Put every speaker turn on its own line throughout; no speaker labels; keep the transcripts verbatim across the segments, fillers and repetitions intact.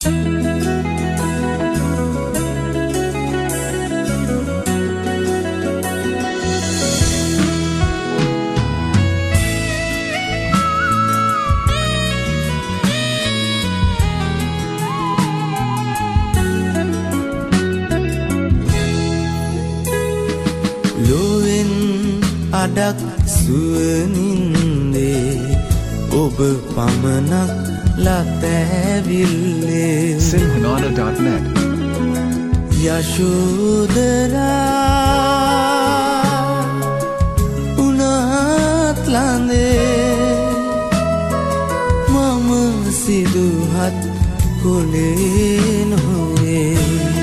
අඩක් සුවනින්දේ ඔබ පමණක් ලතැවිල්ලේ
Sinhanada dot net
Yashodhara උනහත් ලඳේ මම සිදුහත් කොලේ නොවේ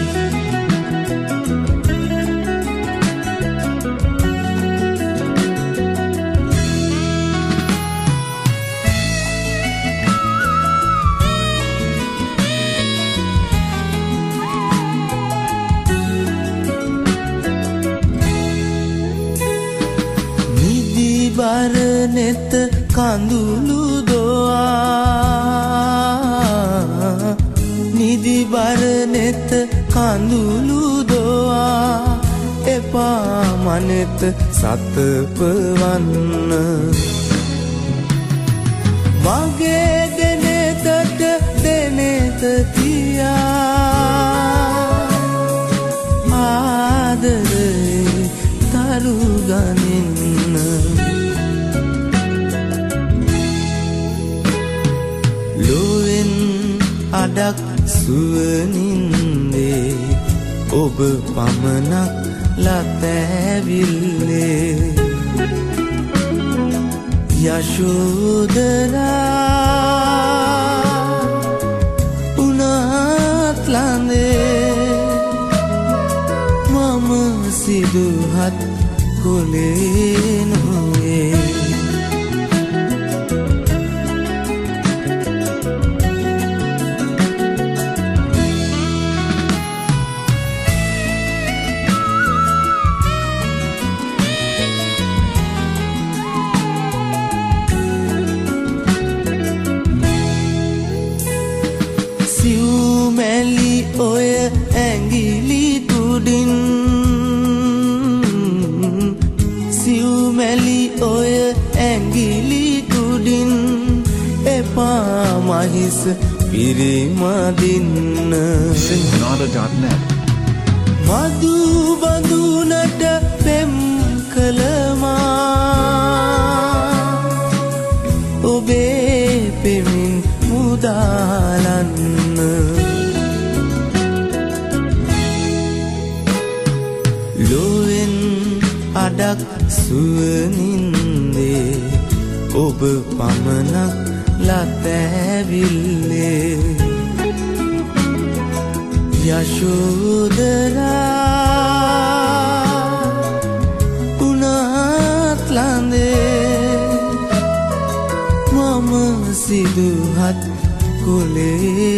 බරනෙත කඳුළු දොවා නිදි බරනෙත කඳුළු දොවා එපා මනෙත සතපවන්න මගේ දෙනෙතට දෙනෙත තියා ආදරේ තරු ගනින්න අඩක් සුවනින්දේ ඔබ පමණක් ලතැවිල්ලේ යශෝදරා උනහත් ලඳේ මම සිදුහත් කොලේ නොවේ ඔය ඇඟිලි තුඩින් සිව්මැලි ඔය ඇඟිලි තුඩින් එපා මහිස පිරිමදින්න
Sinhanada dot net
මදු බඳුනට පෙම් කළමා ඔබේ පෙමින් මුදාලන්න ලොවෙන් අඩක් සුවනින්දේ ඔබ පමණක් ලතැවිල්ලේ යශෝදරා උනහත් ලඳේ මම සිදුහත් කොලේ